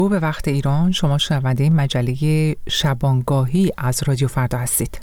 به وقت ایران، شما شنونده مجله شبانگاهی از رادیو فردا هستید.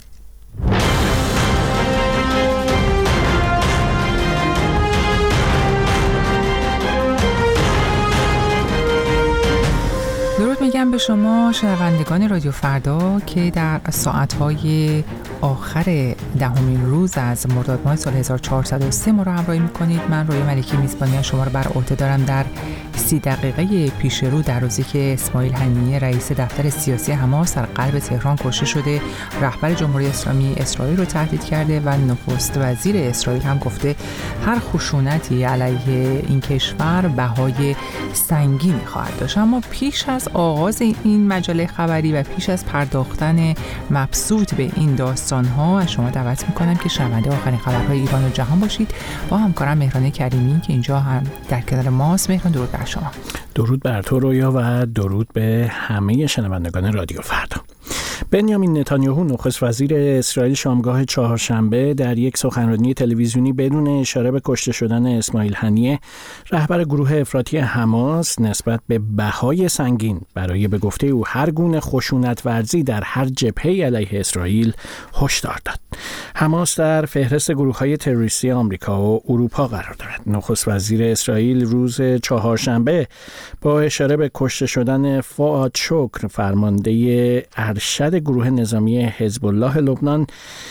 درود میگم به شما شنوندگان رادیو فردا که در ساعتهای آخر دهمین روز از مرداد ماه سال 1403 ما رو همراهی میکنید. من رویا ملکی میزبانی شما رو بر عهده دارم در 30 دقیقه پیش رو، در روزی که اسماعیل هنیه رئیس دفتر سیاسی حماس در قلب تهران کشته شده، رهبر جمهوری اسلامی اسرائیل رو تهدید کرده و نخست وزیر اسرائیل هم گفته هر خشونتی علیه این کشور بهای سنگینی خواهد داشت. اما پیش از آغاز این مجله خبری و پیش از پرداختن مبسوط به این داستان‌ها، از شما دعوت می‌کنم که شنونده آخرین خبرهای ایران و جهان باشید با همکارم مهران کریمی که اینجا هم در کنار ماست. مهران، درود بر شما. درود بر تو رویا و درود به همه شنوندگان رادیو فردا. بنیامین نتانیاهو نخست وزیر اسرائیل شامگاه چهارشنبه در یک سخنرانی تلویزیونی بدون اشاره به کشته شدن اسماعیل هنیه رهبر گروه افراطی حماس نسبت به بهای سنگین برای به گفته او هر گونه خشونت ورزی در هر جبهه علیه اسرائیل هشدار داد. حماس در فهرست گروه‌های تروریستی آمریکا و اروپا قرار دارد. نخست وزیر اسرائیل روز چهارشنبه با اشاره به کشته شدن فؤاد شکر فرمانده ارشد گروه نظامی حزب الله لبنان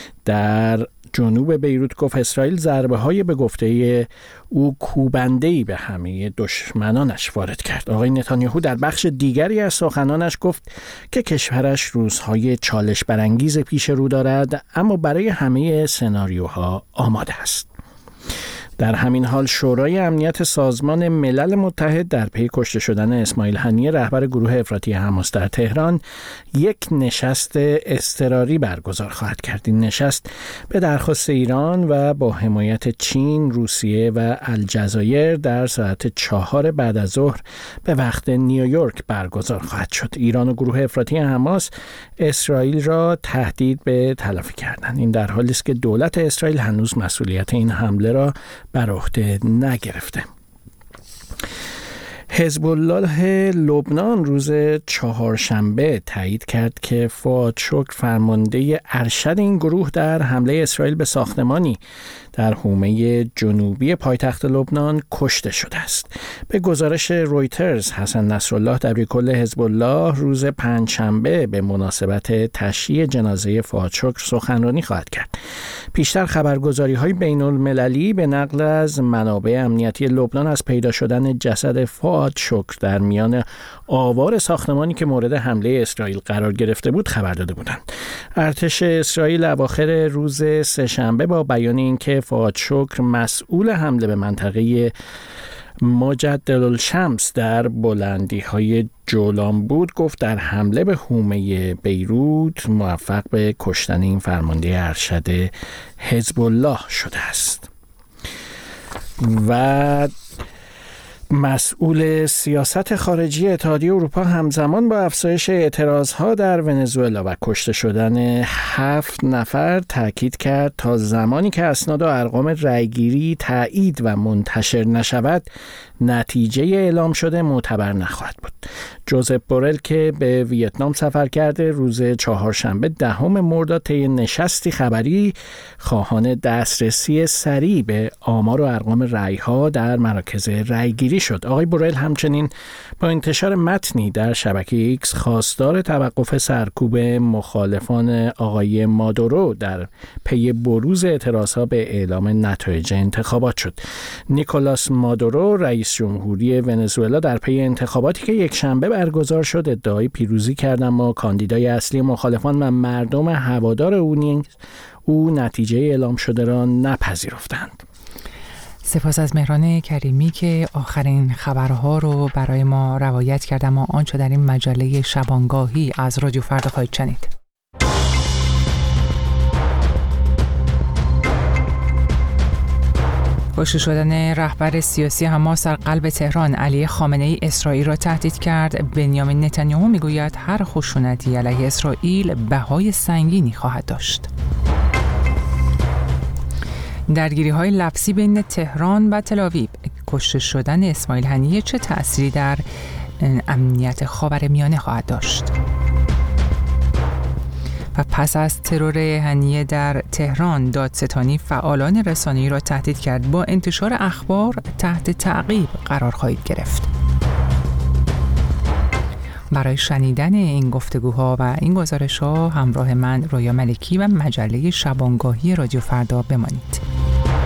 در جنوب بیروت گفت اسرائیل ضربه‌های به گفته او کوبنده‌ای به همه دشمنانش وارد کرد. آقای نتانیاهو در بخش دیگری از سخنانش گفت که کشورش روزهای چالش برانگیز پیش رو دارد، اما برای همه سناریوها آماده است. در همین حال شورای امنیت سازمان ملل متحد در پی کشته شدن اسماعیل هنیه رهبر گروه افراطی حماس در تهران یک نشست اضطراری برگزار خواهد کرد. این نشست به درخواست ایران و با حمایت چین، روسیه و الجزایر در ساعت 4 بعد از ظهر به وقت نیویورک برگزار خواهد شد. ایران و گروه افراطی حماس اسرائیل را تهدید به تلافی کردند. این در حالی است که دولت اسرائیل هنوز مسئولیت این حمله را بر عهده نگرفته. حزب الله لبنان روز چهارشنبه تایید کرد که فؤاد شکر فرمانده ارشد این گروه در حمله اسرائیل به ساختمانی در حومه جنوبی پایتخت لبنان کشته شده است. به گزارش رویترز، حسن نصرالله دبیرکل حزب الله روز پنجشنبه به مناسبت تشییع جنازه فؤاد شکر سخنرانی خواهد کرد. پیشتر خبرگزاری‌های بین‌المللی به نقل از منابع امنیتی لبنان از پیدا شدن جسد فؤاد شکر در میان آوار ساختمانی که مورد حمله اسرائیل قرار گرفته بود خبر داده بودند. ارتش اسرائیل اواخر روز سه‌شنبه با بیان اینکه فؤاد شکر مسئول حمله به منطقه مجدلالشمس در بلندی‌های جولان بود، گفت در حمله به حومه بیروت موفق به کشتن این فرمانده ارشد حزب الله شده است. و مسئول سیاست خارجی اتحادیه اروپا همزمان با افزایش اعتراضها در ونزوئلا و کشته شدن 7 نفر تاکید کرد تا زمانی که اسناد و ارقام رأیگیری تایید و منتشر نشود نتیجه اعلام شده معتبر نخواهد بود. جوزپ بورل که به ویتنام سفر کرده روز چهارشنبه 10 مرداد طی نشستی خبری خواهان دسترسی سریع به آمار و ارقام رأی‌ها در مراکز رأیگیری شد. آقای بورل همچنین با انتشار متنی در شبکه ایکس خواستار توقف سرکوب مخالفان آقای مادورو در پی بروز اعتراضها به اعلام نتایج انتخابات شد. نیکولاس مادورو رئیس جمهوری ونزوئلا در پی انتخاباتی که یک شنبه برگزار شد ادعای پیروزی کرد، اما کاندیدای اصلی مخالفان و مردم هوادار او نتیجه اعلام شده را نپذیرفتند. سپاس از مهران کریمی که آخرین خبرها رو برای ما روایت کرد. اما آنچه در این مجله شبانگاهی از رادیو فردا خواهید شنید. کشته شدن رهبر سیاسی حماس در قلب تهران علی خامنه‌ای اسرائیل را تهدید کرد. بنیامین نتانیاهو میگوید هر خشونتی علیه اسرائیل بهای سنگینی خواهد داشت. درگیری‌های لفظی بین تهران و تل‌آویو، کشته شدن اسماعیل هنیه چه تأثیری در امنیت خاورمیانه خواهد داشت. و پس از ترور هنیه در تهران، دادستانی فعالان رسانه‌ای را تهدید کرد با انتشار اخبار تحت تعقیب قرار خواهید گرفت. برای شنیدن این گفتگوها و این گزارش‌ها همراه من رویا ملکی و مجله شبانگاهی رادیو فردا بمانید.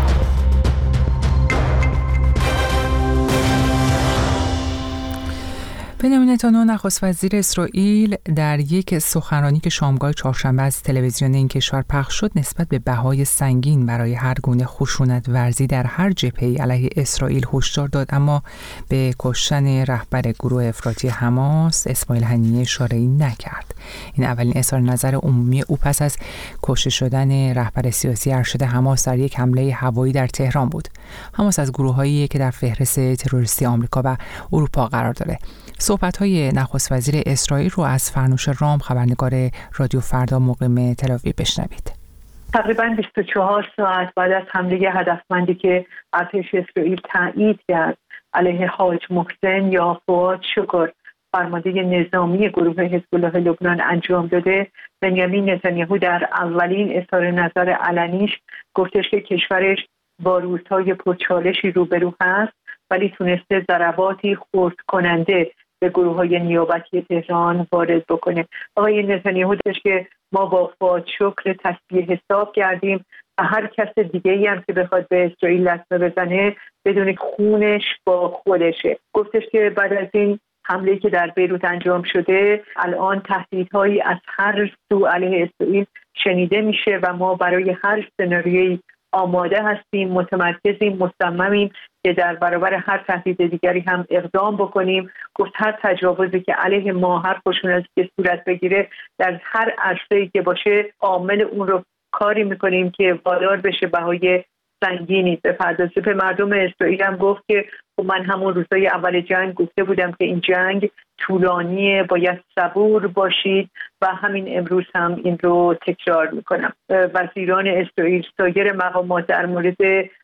بنیامین نتانیاهو نخست وزیر اسرائیل در یک سخنرانی که شامگاه چهارشنبه از تلویزیون این کشور پخش شد نسبت به بهای سنگین برای هر گونه خشونت ورزی در هر جبهه‌ای علیه اسرائیل هشدار داد، اما به کشتن رهبر گروه افراطی حماس اسماعیل هنیه اشاره‌ای نکرد. این اولین اظهار نظر عمومی او پس از کشته شدن رهبر سیاسی ارشد حماس در یک حمله هوایی در تهران بود. حماس از گروه‌هایی که در فهرست تروریستی آمریکا و اروپا قرار داره. صحبت‌های نخست وزیر اسرائیل رو از فرنوش رام، خبرنگار رادیو فردا مقیم تل‌آویو بشنوید. تقریباً 24 ساعت بعد از حمله هدفمندی که ارتش اسرائیل تایید کرد علیه حاج محسن یا فؤاد شکر، فرمانده نظامی گروه حزب الله لبنان انجام داده، بنیامین نتانیاهو در اولین اظهار نظر علنیش گفتش که کشورش با روزهای پرچالشی روبرو هست، ولی تونسته ضرباتی خرد کننده به گروه‌های نیابتی تهران وارد بکنه. آقای نتانیاهو داشت که ما با فؤاد شکر تسبیح حساب کردیم و هر کس دیگه‌ای هم که بخواد به اسرائیل لطمه بزنه بدون خونش با خودشه. گفتش که بعد از این حمله‌ای که در بیروت انجام شده الان تهدیدهایی از هر سو علیه اسرائیل شنیده میشه و ما برای هر سناریویی آماده هستیم، متمرکزیم، مصممیم که در برابر هر تهدید دیگری هم اقدام بکنیم. گفت هر تجاوزی که علیه ما، هر خشونتی که صورت بگیره در هر عرصه‌ای که باشه، عامل اون رو کاری میکنیم که وادار بشه بهای سنگینی بپردازه. به مردم اسرائیل هم گفت که من همون روزای اول جنگ گفته بودم که این جنگ طولانیه، باید صبور باشید و همین امروز هم این رو تکرار میکنم. وزیران اسرائیل، سایر مقامات در مورد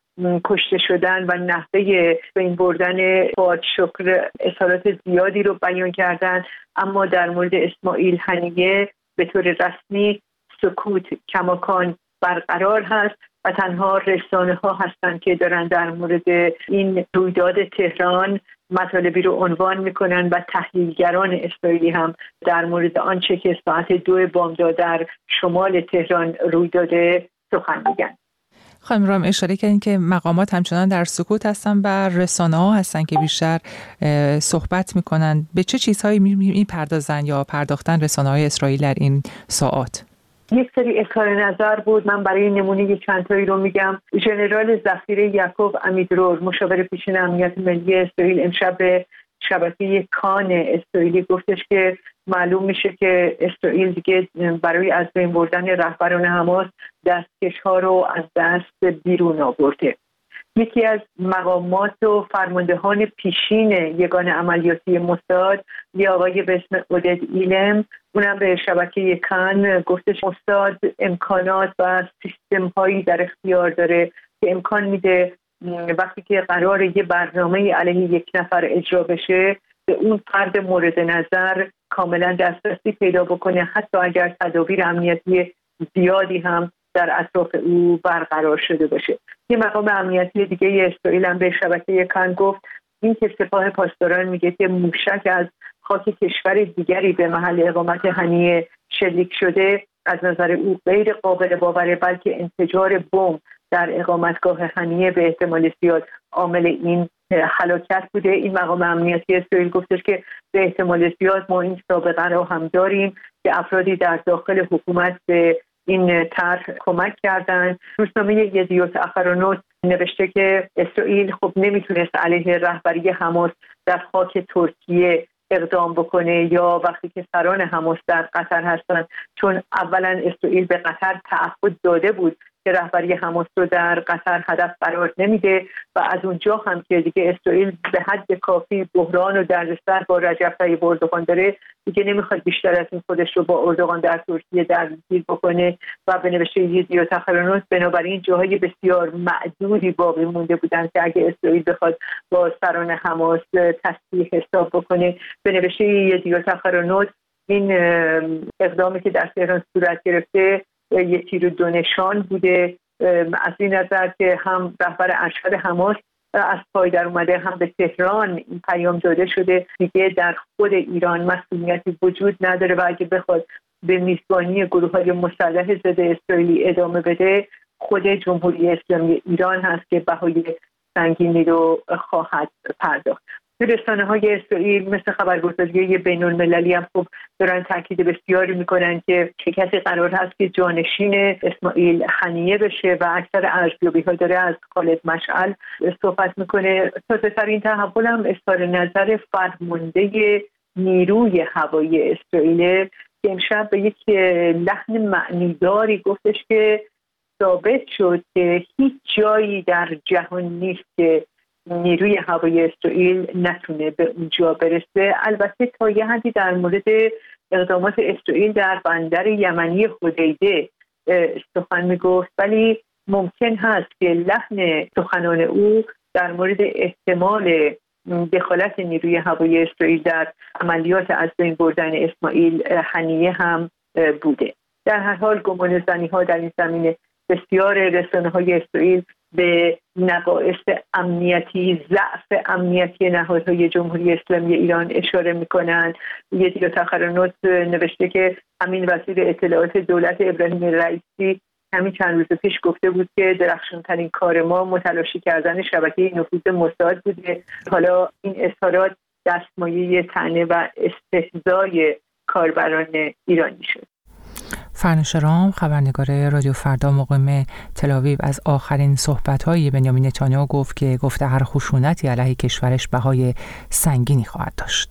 کشته شدن و نحوه بین بردن فؤاد شکر اظهارات زیادی رو بیان کردن، اما در مورد اسماعیل هنیه به طور رسمی سکوت کماکان برقرار هست و تنها رسانه‌ها هستند که دارن در مورد این رویداد تهران مطالبی رو عنوان میکنن و تحلیلگران اسرائیلی هم در مورد آنچه که ساعت 2 بامداد در شمال تهران روی داده سخن میگن. خانم رام اشاره کردین که مقامات همچنان در سکوت هستن و رسانه‌ها هستن که بیشتر صحبت میکنن. به چه چیزهایی میپردازن یا پرداختن رسانه‌های اسرائیل در این ساعات؟ یک سری اظهار نظر بود. من برای نمونه چند تایی رو میگم. ژنرال ذخیره یعقوب عمیدرور، مشاور پیشین امنیت ملی اسرائیل، امشب به شبکه کان اسرائیلی گفتش که معلوم میشه که اسرائیل دیگه برای از بین بردن رهبران حماس دستکش‌ها رو از دست بیرون آورده. یکی از مقامات و فرماندهان پیشین یگان عملیاتی موساد، یه آقای به اسم عودد ایلم، اونم به شبکه کان گفتش موساد امکانات و سیستم هایی در اختیار داره که امکان میده وقتی که قراره یه برنامه علیه یک نفر اجرا بشه به اون فرد مورد نظر کاملا دسترسی پیدا بکنه، حتی اگر تدابیر امنیتی زیادی هم در اطراف او برقرار شده باشه. یه مقام امنیتی دیگه اسرائیل هم به شبکه کان گفت این که سپاه پاسداران میگه که موشک از خاک کشور دیگری به محل اقامت هنیه شلیک شده از نظر او غیر قابل باوره، بلکه انفجار بمب در اقامتگاه هنیه به احتمال زیاد عامل این هلاکت بوده. این مقام امنیتی اسرائیل گفتش که به احتمال زیاد ما این سابقه رو هم داریم که افرادی در داخل حکومت به این طرح کمک کردند. روزنامه یدیوت اخرونوت نوشته که اسرائیل خب نمیتونست علیه رهبری حماس در خاک ترکیه اقدام بکنه یا وقتی که سران حماس در قطر هستند، چون اولا اسرائیل به قطر تعهد داده بود که رهبری حماس رو در قطر هدف قرار نمیده و از اونجا هم که دیگه اسرائیل به حد کافی بحران و دردسر با رجب طیب اردوغان داره، دیگه نمیخواد بیشتر از این خودش رو با اردوغان در ترکیه درگیر بکنه و به نوشته یدی و تخرانوت بنابراین جاهای بسیار معدودی باقی مونده بودن که اگه اسرائیل بخواد با سران حماس تصحیح حساب بکنه. به نوشته یدی و تخرانوت این اقدامی که در تهران صورت گرفته یک تیر و دو نشان بوده، از این نظر که هم رهبر ارشد حماس از پای در اومده، هم به تهران این پیام داده شده دیگه در خود ایران مسئولیتی وجود نداره و اگه بخواد به میزبانی گروه‌های مسلح ضد اسرائیلی ادامه بده، خود جمهوری اسلامی ایران هست که بهای سنگینی رو خواهد پرداخت. رسانه‌های اسرائیل مثل خبرگزاری بین‌المللی هم خوب دارن تاکید بسیاری میکنن که کسی قرار هست که جانشین اسماعیل هنیه بشه و اکثر ارزیابی‌ها داره از خالد مشعل صحبت میکنه. تازه‌ترین تحول هم اظهار نظر فرمانده نیروی هوایی اسرائیل که امشب به یک لحن معنیداری گفتش که ثابت شد که هیچ جایی در جهان نیست که نیروی هوایی اسرائیل نتونه به اونجا برسه. البته تا یه حدی در مورد اقدامات اسرائیل در بندر یمنی حدیده سخن میگفت، ولی ممکن هست که لحن سخنان او در مورد احتمال دخالت نیروی هوایی اسرائیل در عملیات از بین بردن اسماعیل هنیه هم بوده. در هر حال گمانه‌زنی‌ها در این زمینه بسیار رسانه‌های اسرائیل به نقائص امنیتی، ضعف امنیتی نهادهای جمهوری اسلامی ایران اشاره می‌کنند. یدی تخرانوت نوشته که همین وزیر اطلاعات دولت ابراهیم رئیسی همین چند روز پیش گفته بود که درخشان‌ترین کار ما متلاشی کردن شبکه نفوذ موساد بوده. حالا این اظهارات دستمایه طعنه و استهزای کاربران ایرانی شد. فرنوش رام، خبرنگار رادیو فردا مقیم تل‌آویو، از آخرین صحبت‌های بنیامین نتانیاهو گفت که گفته هر خشونتی علیه کشورش بهای سنگینی خواهد داشت.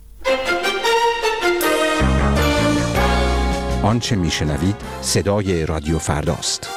آنچه میشنوید صدای رادیو فرداست.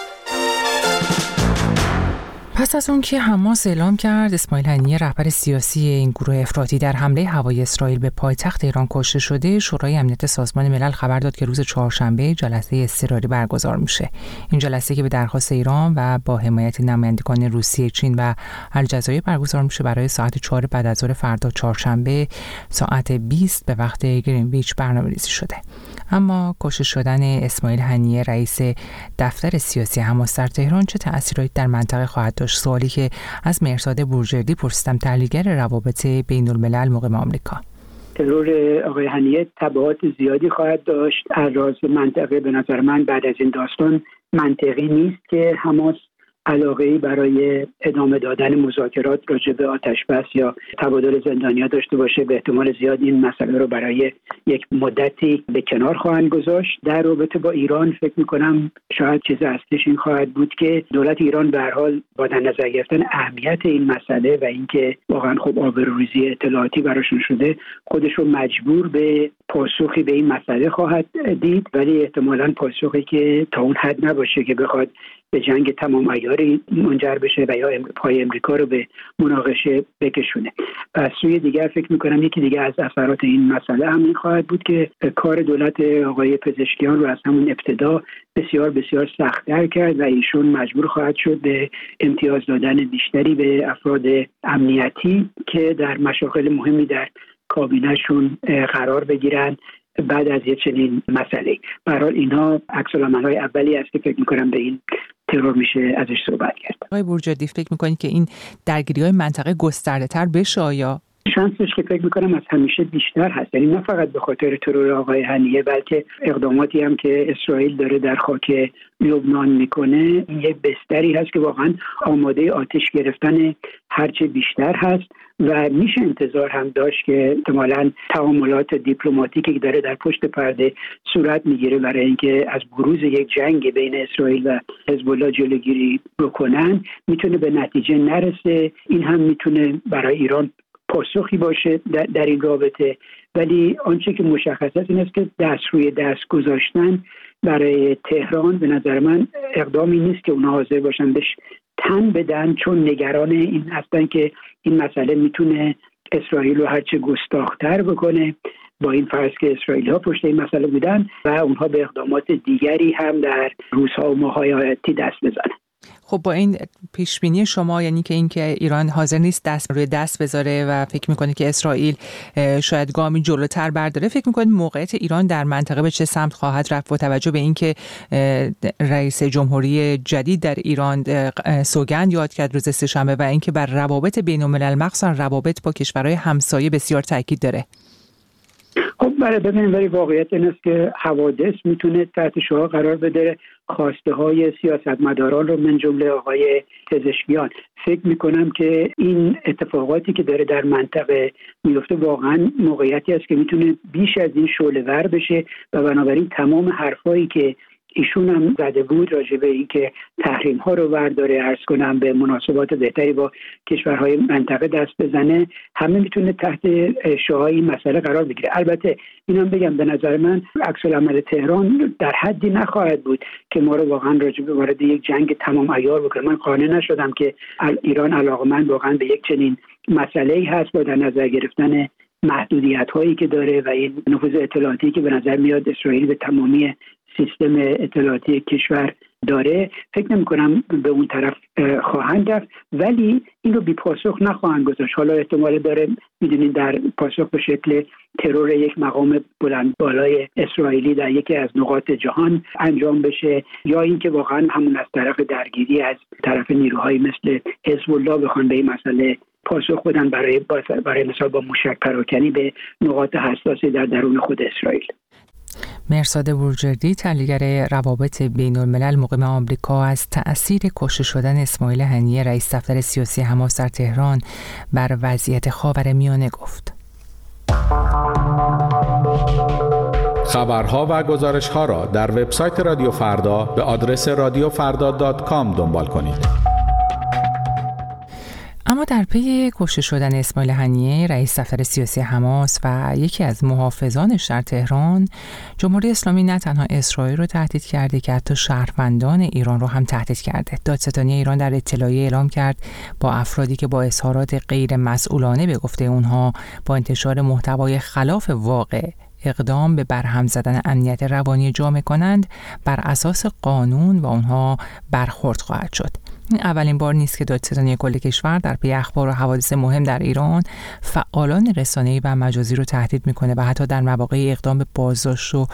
پس از اون که حماس اعلام کرد اسماعیل هنیه رهبر سیاسی این گروه افراطی در حمله هوایی اسرائیل به پایتخت ایران کشته شده، شورای امنیت سازمان ملل خبر داد که روز چهارشنبه جلسه اضطراری برگزار میشه. این جلسه که به درخواست ایران و با حمایت نمایندگان روسیه، چین و الجزایر برگزار میشه برای ساعت 4 بعد از ظهر فردا چهارشنبه ساعت 20 به وقت گرینویچ برنامه‌ریزی شده. اما کشته شدن اسماعیل هنیه رئیس دفتر سیاسی حماس در تهران چه تأثیراتی در منطقه خواهد داشت؟ سوالی که از مهرزاد بورجردی پرسیدم، تحلیلگر روابط بین الملل مقیم آمریکا. ترور آقای هنیه تبعات زیادی خواهد داشت. اراز منطقه به نظر من بعد از این داستان منطقی نیست که حماس علاقه‌ای برای ادامه دادن مذاکرات راجع به آتش‌بس یا تبادل زندانیان داشته باشه. به احتمال زیاد این مسئله رو برای یک مدتی به کنار خواهند گذاشت. در رابطه با ایران فکر می‌کنم شاید چیز اصلیش این خواهد بود که دولت ایران به هر حال با در نظر گرفتن اهمیت این مسئله و اینکه واقعا خب آبروریزی اطلاعاتی براشون شده، خودش رو مجبور به پاسخی به این مسئله خواهد دید، ولی احتمالاً پاسخی که تا اون حد نباشه که بخواد به جنگ تمام عیاری منجر بشه و یا پای امریکا رو به مناقشه بکشونه. از سوی دیگر فکر میکنم یکی دیگه از اثرات این مسئله همین خواهد بود که کار دولت آقای پزشکیان رو از همون ابتدا بسیار بسیار سخت‌تر کرد و ایشون مجبور خواهد شد به امتیاز دادن بیشتری به افراد امنیتی که در مشاغل مهمی در کابینه‌شون قرار بگیرن بعد از یه چنین مسئله. به هر حال اینها عکس‌العمل‌های اولی است که فکر می‌کنم به این ترور میشه ازش صحبت کرد. آقای بورجردی، فکر می‌کنید که این درگیری‌های منطقه گسترده‌تر بشه یا شانسش که فکر می‌کنم از همیشه بیشتر هست، یعنی نه فقط به خاطر ترور آقای هنیه بلکه اقداماتی هم که اسرائیل داره در خاک لبنان میکنه یه بستری هست که واقعا آماده آتش گرفتن هرچه بیشتر هست و میشه انتظار هم داشت که احتمالاً تعاملات دیپلماتیکی که داره در پشت پرده صورت میگیره برای اینکه از بروز یک جنگ بین اسرائیل و حزب الله جلوگیری بکنن میتونه به نتیجه نرسه. این هم میتونه برای ایران پاسخی باشه در این رابطه، ولی آنچه که مشخص است این است که دست روی دست گذاشتن برای تهران به نظر من اقدامی نیست که اونها حاضر باشن بهش تن بدن، چون نگران این هستن که این مسئله میتونه اسرائیل رو هرچه گستاخ‌تر بکنه، با این فرض که اسرائیلی‌ها پشت این مسئله بودن و اونها به اقدامات دیگری هم در روزها و ماه‌های آتی دست بزنن. خب با این پیشبینی شما، یعنی که اینکه ایران حاضر نیست دست روی دست بذاره و فکر میکنه که اسرائیل شاید گامی جلوتر برداره، فکر میکنید موقعیت ایران در منطقه به چه سمت خواهد رفت با توجه به اینکه رئیس جمهوری جدید در ایران سوگند یاد کرد روز سه‌شنبه و اینکه بر روابط بین‌الملل مخصوصا روابط با کشورهای همسایه بسیار تاکید داره؟ خب ببینید، ولی واقعیت این است که حوادث میتونه تحت شعاع قرار بده خواسته های سیاستمداران رو، من جمله آقای پزشکیان. فکر میکنم که این اتفاقاتی که داره در منطقه میفته واقعا موقعیتی است که میتونه بیش از این شعله‌ور بشه و بنابراین تمام حرفایی که ایشون هم زده بود راجع به این که تحریم ها رو برداره، عرض کنم به مناسبات بهتری با کشورهای منطقه دست بزنه، همه میتونه تحت شعاع این مسئله قرار بگیره. البته اینم بگم به نظر من عکس العمل تهران در حدی نخواهد بود که ما رو واقعا راجع به وارد یک جنگ تمام عیار بکنه. من قانع نشدم که ایران علاقمند واقعا به یک چنین مسئله‌ای هست با در نظر گرفتن محدودیت هایی که داره و این نفوذ اطلاعاتی که به نظر میاد اسرائیل به تمامی سیستم اطلاعاتی کشور داره. فکر نمی کنم به اون طرف خواهند رفت، ولی این رو بی پاسخ نخواهند گذاشت. حالا احتمال داره میدونید در پاسخ به شکل ترور یک مقام بلند بالای اسرائیلی در یکی از نقاط جهان انجام بشه، یا اینکه واقعا همون از طرف درگیری از طرف نیروهای مثل حزب الله بخوان به این مسئله پاسخ بدن برای مثال با موشک پراکنی به نقاط حساسی در درون خود اسرائیل. مرصاد بورجردی، تحلیلگر روابط بین‌الملل مقیم آمریکا، از تأثیر کشته شدن اسماعیل هنیه رئیس دفتر سیاسی حماس در تهران بر وضعیت خاورمیانه گفت. خبرها و گزارش‌ها را در وبسایت رادیو فردا به آدرس radiofarda.com دنبال کنید. اما در پی کشته شدن اسماعیل هنیه رئیس دفتر سیاسی حماس و یکی از محافظانش در تهران، جمهوری اسلامی نه تنها اسرائیل رو تهدید کرده که حتی شهروندان ایران رو هم تهدید کرده. دادستانی ایران در اطلاعیه اعلام کرد با افرادی که با اظهارات غیر مسئولانه به گفته اونها با انتشار محتوای خلاف واقع اقدام به برهم زدن امنیت روانی جامعه کنند بر اساس قانون و اونها برخورد خواهد شد. این اولین بار نیست که دادستانی کل کشور در پی اخبار و حوادث مهم در ایران فعالان رسانه‌ای و مجازی رو تهدید میکنه و حتی در مواقع اقدام به بازداشت و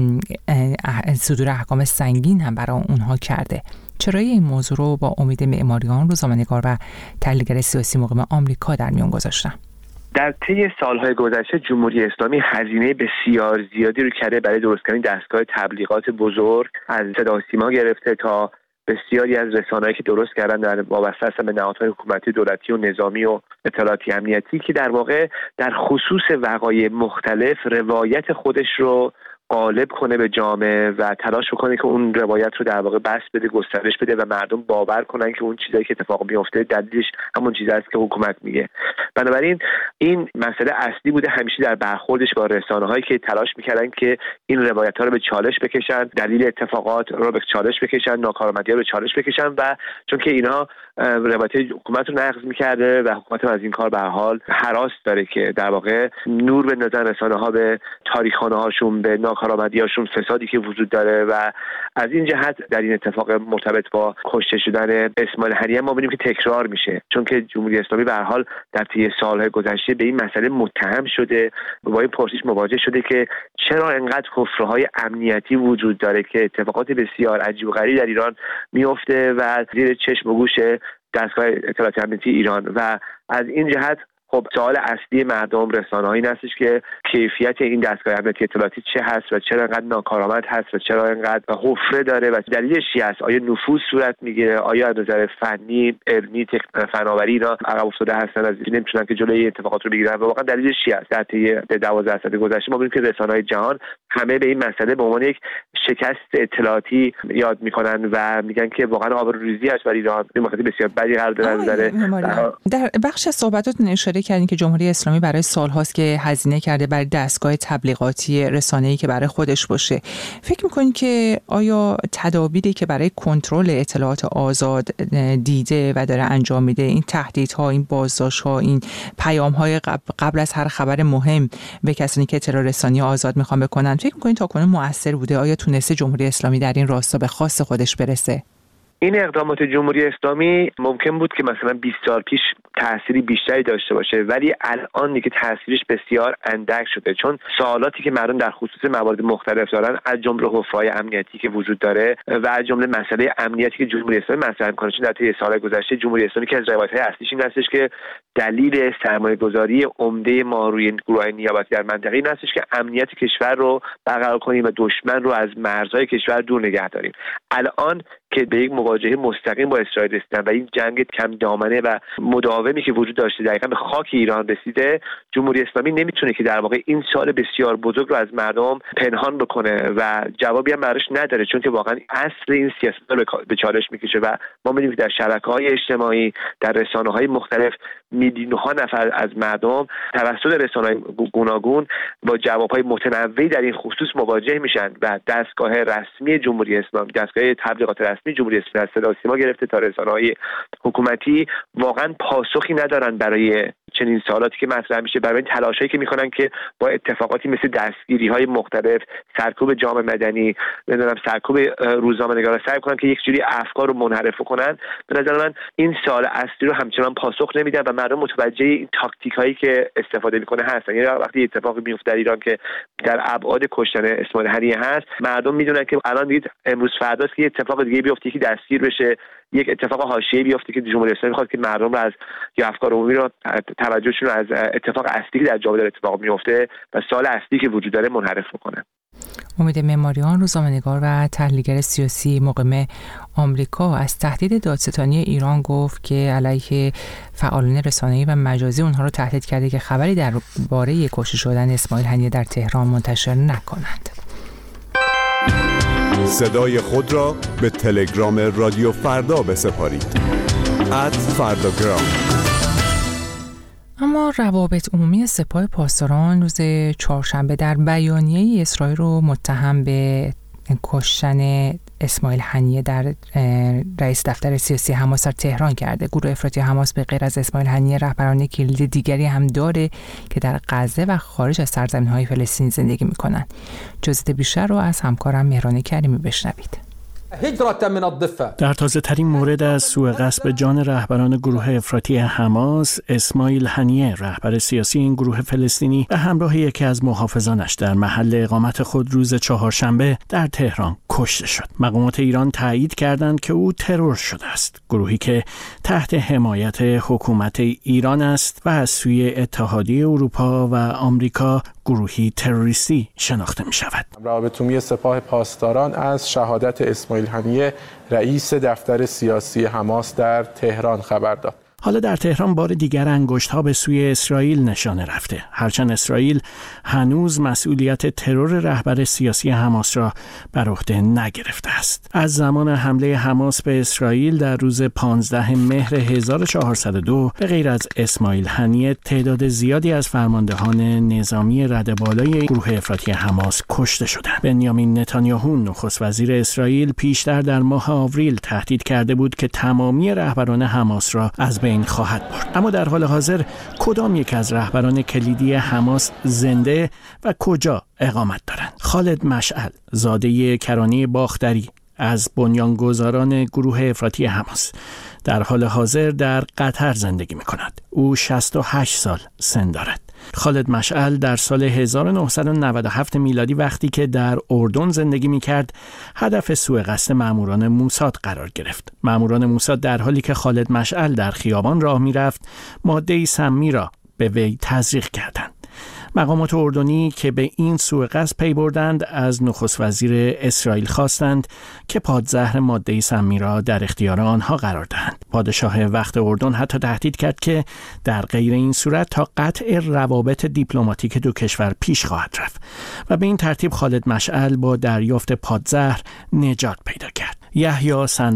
صدور احکام سنگین هم برای اونها کرده. چرایی این موضوع رو با امید معماریان، روزنامه‌نگار و تحلیلگر سیاسی مقیم آمریکا در میان گذاشتم. در طی سالهای گذشته جمهوری اسلامی هزینه بسیار زیادی رو کرده برای درست کردن دستگاه تبلیغات بزرگ، از صدا و سیما گرفته تا بسیاری از رسانه‌ای که درست کردن در وابسته هستن به نهادهای حکومتی، دولتی و نظامی و اطلاعاتی امنیتی، که در واقع در خصوص وقایع مختلف روایت خودش رو غالب کنه به جامعه و تلاش بکنه که اون روایت رو در واقع بسط بده، گسترش بده و مردم باور کنن که اون چیزایی که اتفاق میفته دلیلش همون چیزی است که حکومت میگه. بنابراین این مسئله اصلی بوده همیشه در برخوردش با رسانه‌هایی که تلاش میکردن که این روایت‌ها رو به چالش بکشن، دلیل اتفاقات رو به چالش بکشن، ناکارآمدی‌ها رو به چالش بکشن، و چون که اینا روایت حکومت رو نقض میکرده و حکومت از این کار به هر حال هراس داره که در واقع نور بندازن رسانه‌ها به تاریخ‌خوانه‌هاشون، به ناکارآمدی‌هاشون، فسادی که وجود داره. و از این جهت در این اتفاق مرتبط با کشته شدن اسماعیل هنیه ما ببینیم که تکرار میشه، چون که جمهوری اسلامی به هر حال در طی سال‌های گذشته به این مسئله متهم شده و با این پرسش مواجه شده که چرا انقدر حفره‌های امنیتی وجود داره که اتفاقات بسیار عجیب و غریب در ایران میفته و زیر چشم و گوش دستگاه اطلاعاتی امنیتی ایران. و از این جهت خب سوال اصلی مردم، رسانه‌ها این هستش که کیفیت این دستگاه امنیتی اطلاعاتی چه هست و چرا انقدر ناکارآمد هست و چرا انقدر حفره داره و دلیلش چی است؟ آیا نفوذ صورت میگیره؟ آیا از نظر فنی، علمی، فناوری اینا عقب افتاده هستن، از این نمیتونن که جلوی اتفاقات رو بگیرن؟ و واقعا دلیلش چی است؟ در طی 12 سال گذشته ما ببینیم که رسانه‌های جهان همه به این مسئله به عنوان یک شکست اطلاعاتی یاد میکنن و میگن که واقعا آبروریزی است برای ایران. این مسئله بسیار بدی قرار داره. در بخش صحبتاتون اشاره اشاره کردین که جمهوری اسلامی برای سال‌هاست که هزینه کرده برای دستگاه تبلیغاتی رسانه‌ای که برای خودش باشه. فکر می‌کنید که آیا تدابیری که برای کنترل اطلاعات آزاد دیده و داره انجام میده، این تهدیدها، این بازداشت‌ها، این پیام‌های قبل از هر خبر مهم به کسانی که اطلاع رسانی آزاد میخوان بکنن، فکر می‌کنید تاکنون مؤثر بوده؟ آیا تونسته جمهوری اسلامی در این راستا به خواست خودش برسه؟ این اقدامات جمهوری اسلامی ممکن بود که مثلا 20 سال پیش تأثیری بیشتری داشته باشه، ولی الان دیگه تأثیرش بسیار اندک شده، چون سوالاتی که مردم در خصوص موارد مختلف دارن، از جمله حفره‌های امنیتی که وجود داره و از جمله مسئله امنیتی که جمهوری اسلامی مطرح می‌کنه، چون در طی سال‌های گذشته جمهوری اسلامی که از روایت‌های اصلیش این هستش که دلیل سرمایه‌گذاری عمده ما روی گروه‌های نیابتی در منطقه این هستش که امنیت کشور رو برقرار کنیم و دشمن رو از مرزهای کشور دور نگه داریم. الان که به یک مواجهه مستقیم با اسرائیل رسیدن و این جنگ کم دامنه و مداومی که وجود داشته دقیقاً به خاک ایران رسیده، جمهوری اسلامی نمیتونه که در واقع این سال بسیار بزرگ رو از مردم پنهان بکنه و جوابی هم براش نداره، چون که واقعاً اصل این سیاست رو به چالش میکشه و ما می‌بینیم که در شبکه‌های اجتماعی، در رسانه‌های مختلف میلیون‌ها نفر از مردم توسط رسانه‌های گوناگون با جواب‌های متنوعی در این خصوص مواجه میشن و دستگاه رسمی جمهوری اسلامی، دستگاه تبلیغات رسمی جمهوری اسلامی از صدا و سیما گرفته تا رسانه‌های حکومتی واقعاً پاسخی ندارن برای چنین سوالاتی که مطرح میشه، برای این تلاشایی که میکنن که با اتفاقاتی مثل دستگیری‌های مختلف، سرکوب جامعه مدنی، سرکوب روزنامه‌نگارا سعی کنن که یک جوری افکار رو منحرف کنن. به نظر من این سوال اصلی رو همچنان پاسخ نمیدن و مردم متوجه این تاکتیکایی که استفاده میکنه هستن. یعنی وقتی اتفاقی میفته در ایران که در ابعاد کشتن اسماعیل هنیه هست، مردم میدونن که الان دیگه امروز فرداست که اتفاق دیگه بیفته که دستگیر بشه، یک اتفاق حاشیه‌ای بیفته که جمهوری اسلامی میخواد که مردم رو از یا افکار عمومی رو توجهشون رو از اتفاق اصلی که در جامعه داره اتفاق میفته و سوال اصلی که وجود داره منحرف کنه. امید معماریان، روزنامه‌نگار و تحلیلگر سیاسی مقیم آمریکا، از تهدید دادستانی ایران گفت که علیه فعالان رسانه‌ای و مجازی اونها رو تهدید کرده که خبری درباره کشته شدن اسماعیل هنیه در تهران منتشر نکنند. صدای خود را به تلگرام رادیو فردا بسپارید. @فرdagram. اما روابط عمومی سپاه پاسداران روز چهارشنبه در بیانیه‌ای اسرائیل رو متهم به کشتن اسماعیل هنیه در رئیس دفتر سیاسی حماس در تهران کرده. گروه افراطی حماس به غیر از اسماعیل هنیه رهبران کلیدی دیگری هم داره که در غزه و خارج از سرزمین‌های فلسطین زندگی می‌کنند. جزئیات بیشتر رو از همکارم مهران کریمی بشنوید. در تازه ترین مورد از سوء قصد جان رهبران گروه افراطی حماس، اسماعیل هنیه رهبر سیاسی این گروه فلسطینی به همراه یکی از محافظانش در محل اقامت خود روز چهارشنبه در تهران کشته شد. مقامات ایران تایید کردند که او ترور شده است. گروهی که تحت حمایت حکومت ایران است و از سوی اتحادیه اروپا و آمریکا گروهی تروریستی شناخته می شود. روابط عمومی سپاه پاسداران از شهادت اسماعیل هنیه رئیس دفتر سیاسی حماس در تهران خبر داد. حالا در تهران بار دیگر انگشت‌ها به سوی اسرائیل نشانه رفته، هرچند اسرائیل هنوز مسئولیت ترور رهبر سیاسی حماس را بر عهده نگرفته است. از زمان حمله حماس به اسرائیل در روز 15 مهر 1402 به غیر از اسماعیل هنیه تعداد زیادی از فرماندهان نظامی رده بالای گروه افراطی حماس کشته شدند. بنیامین نتانیاهو نخست وزیر اسرائیل پیشتر در ماه آوریل تهدید کرده بود که تمامی رهبران حماس را از بین خواهد برد. اما در حال حاضر کدام یک از رهبران کلیدی حماس زنده و کجا اقامت دارند؟ خالد مشعل، زاده کرانی باختری از بنیانگذاران گروه افراطی حماس، در حال حاضر در قطر زندگی می‌کند. او 68 سال سن دارد. خالد مشعل در سال 1997 میلادی وقتی که در اردن زندگی می‌کرد، هدف سوء قصد ماموران موساد قرار گرفت. ماموران موساد در حالی که خالد مشعل در خیابان راه می‌رفت، ماده سمی را به وی تزریق کردند. مقامات اردنی که به این سوء قصد پی بردند از نخست وزیر اسرائیل خواستند که پادزهر ماده سمی را در اختیار آنها قرار دهند. پادشاه وقت اردن حتی تهدید کرد که در غیر این صورت تا قطع روابط دیپلماتیک دو کشور پیش خواهد رفت و به این ترتیب خالد مشعل با دریافت پادزهر نجات پیدا کرد. یحیی سنوار،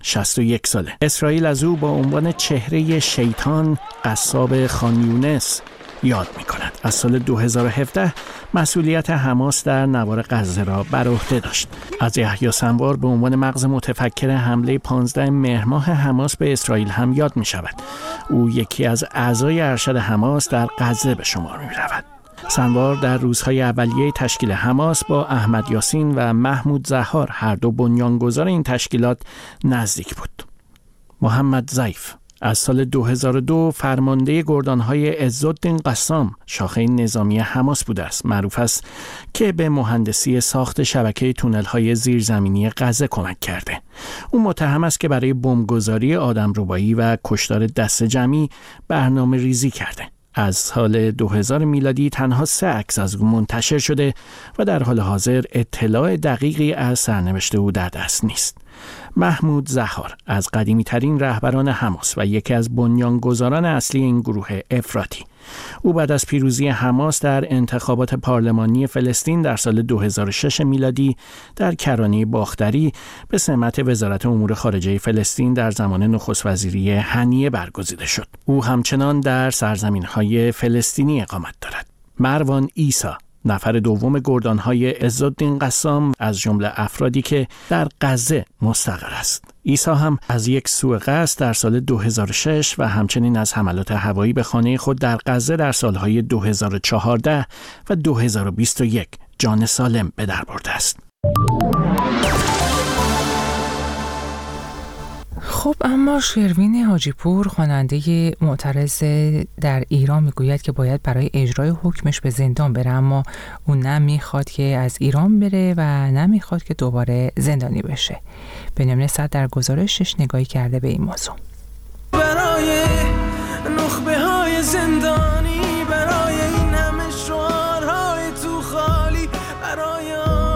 61 ساله. اسرائیل از او با عنوان چهره شیطان قصاب خان یونس یاد می کند. از سال 2017 مسئولیت حماس در نوار غزه را بر عهده داشت. از یحیی سنوار به عنوان مغز متفکر حمله 15 مهر ماه حماس به اسرائیل هم یاد می شود. او یکی از اعضای ارشد حماس در غزه به شمار می رود. سنوار در روزهای اولیه تشکیل حماس با احمد یاسین و محمود زهار، هر دو بنیانگذار این تشکیلات، نزدیک بود. محمد ضیف از سال 2002 فرمانده گردانهای عزالدین قسام، شاخه نظامی حماس بوده است. معروف است که به مهندسی ساخت شبکه تونل‌های زیرزمینی غزه کمک کرده. او متهم است که برای بمبگذاری آدمربایی و کشتار دست جمعی برنامه ریزی کرده. از سال 2000 میلادی تنها 3 عکس از او منتشر شده و در حال حاضر اطلاع دقیقی از سرنوشت او در دست نیست. محمود زهار از قدیمی ترین رهبران حماس و یکی از بنیانگذاران اصلی این گروه افراطی. او بعد از پیروزی حماس در انتخابات پارلمانی فلسطین در سال 2006 میلادی در کرانه باختری به سمت وزارت امور خارجه فلسطین در زمان نخست وزیری هنیه برگزیده شد. او همچنان در سرزمین‌های فلسطینی اقامت دارد. مروان عیسی، نفر دوم گردانهای عزالدین قسام، از جمله افرادی که در غزه مستقر است. عیسی هم از یک سوء قصد در سال 2006 و همچنین از حملات هوایی به خانه خود در غزه در سالهای 2014 و 2021 جان سالم به در برده است. خب اما شروین حاجی پور، خواننده معترض در ایران، میگوید که باید برای اجرای حکمش به زندان بره، اما اون نه میخواد که از ایران بره و نه میخواد که دوباره زندانی بشه. بنیامین صدر در گزارشش نگاهی کرده به این موضوع. برای نخبه های زندانی، برای این همه شعارهای تو خالی، برای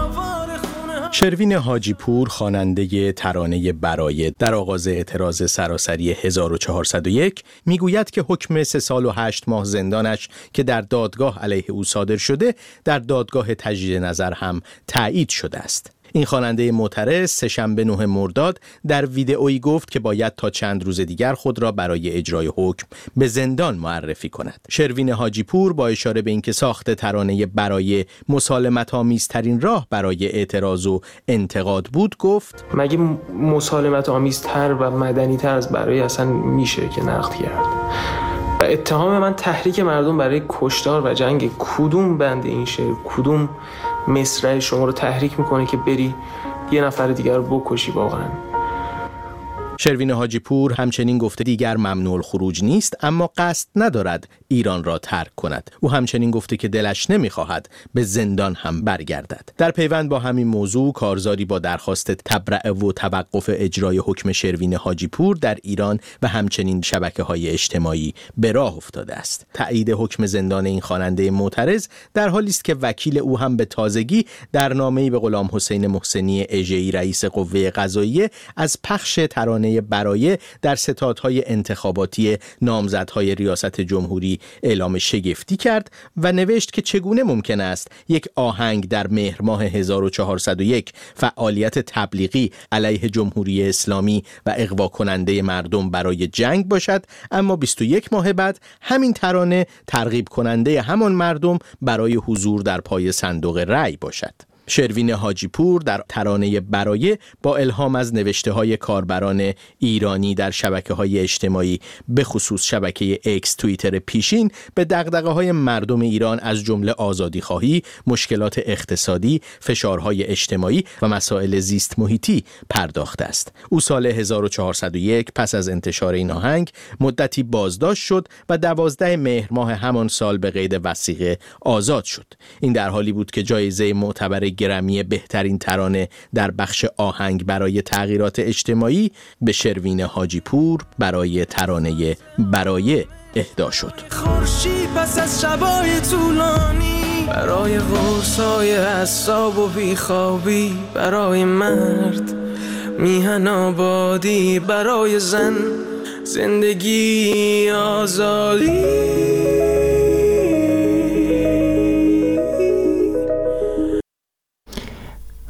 شروین حاجی پور، خواننده ترانه برای، در آغاز اعتراض سراسری 1401 میگوید که حکم 3 سال و 8 ماه زندانش که در دادگاه علیه او صادر شده، در دادگاه تجدید نظر هم تایید شده است. این خواننده معترض سه‌شنبه 9 مرداد در ویدئویی گفت که باید تا چند روز دیگر خود را برای اجرای حکم به زندان معرفی کند. شروین حاجی پور با اشاره به اینکه ساخت ترانه برای مسالمت‌آمیزترین راه برای اعتراض و انتقاد بود، گفت مگه مسالمت‌آمیزتر و مدنی‌تر از برای اصلا میشه که نقد کرد؟ و اتهام من تحریک مردم برای کشتار و جنگ. کدوم بند این شعر، کدوم مصرع شما رو تحریک میکنه که بری یه نفر دیگر رو بکشی؟ واقعا شروین حاجی پور همچنین گفته دیگر ممنوع الخروج نیست، اما قصد ندارد ایران را ترک کند. او همچنین گفته که دلش نمیخواهد به زندان هم برگردد. در پیوند با همین موضوع، کارزاری با درخواست تبرئه و توقف اجرای حکم شروین حاجی پور در ایران و همچنین شبکه‌های اجتماعی به راه افتاده است. تایید حکم زندان این خواننده معترض در حالی است که وکیل او هم به تازگی در نامه‌ای به غلام حسین محسنی اژه‌ای رئیس قوه قضاییه از پخش ترانه برای در ستادهای انتخاباتی نامزدهای ریاست جمهوری اعلام شگفتی کرد و نوشت که چگونه ممکن است یک آهنگ در مهر ماه 1401 فعالیت تبلیغی علیه جمهوری اسلامی و اغوا کننده مردم برای جنگ باشد، اما 21 ماه بعد همین ترانه ترغیب کننده همان مردم برای حضور در پای صندوق رأی باشد. شروین حاجی پور در ترانه برای با الهام از نوشته‌های کاربران ایرانی در شبکه‌های اجتماعی، به خصوص شبکه اکس توییتر پیشین، به دغدغه‌های مردم ایران از جمله آزادی‌خواهی، مشکلات اقتصادی، فشارهای اجتماعی و مسائل زیست محیطی پرداخته است. او سال 1401 پس از انتشار این آهنگ مدتی بازداشت شد و 12 مهر ماه همان سال به قید وثیقه آزاد شد. این در حالی بود که جایزه معتبر گرمی بهترین ترانه در بخش آهنگ برای تغییرات اجتماعی به شروین حاجی پور برای ترانه برای اهدا شد. خورشید پس از شبای طولانی، برای غوصای حساب و بیخوابی، برای مرد میهن آبادی، برای زن زندگی آزادی.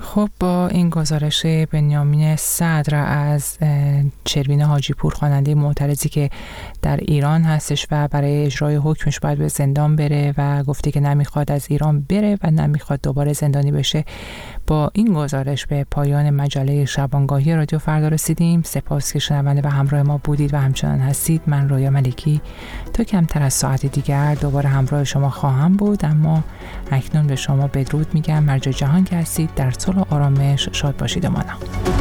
خب با این گزارش بنیامین صدر از چروین حاجی پور، خواننده معترضی که در ایران هستش و برای اجرای حکمش باید به زندان بره و گفته که نمیخواد از ایران بره و نمیخواد دوباره زندانی بشه، با این گزارش به پایان مجله شبانگاهی رادیو فردا رسیدیم. سپاس که شنونده و همراه ما بودید و همچنان هستید. من رویا ملکی تا کمتر از ساعت دیگر دوباره همراه شما خواهم بود، اما اکنون به شما بدرود میگم. مرجع جهان که هستید، در صلح و آرامش شاد باشید و مانا.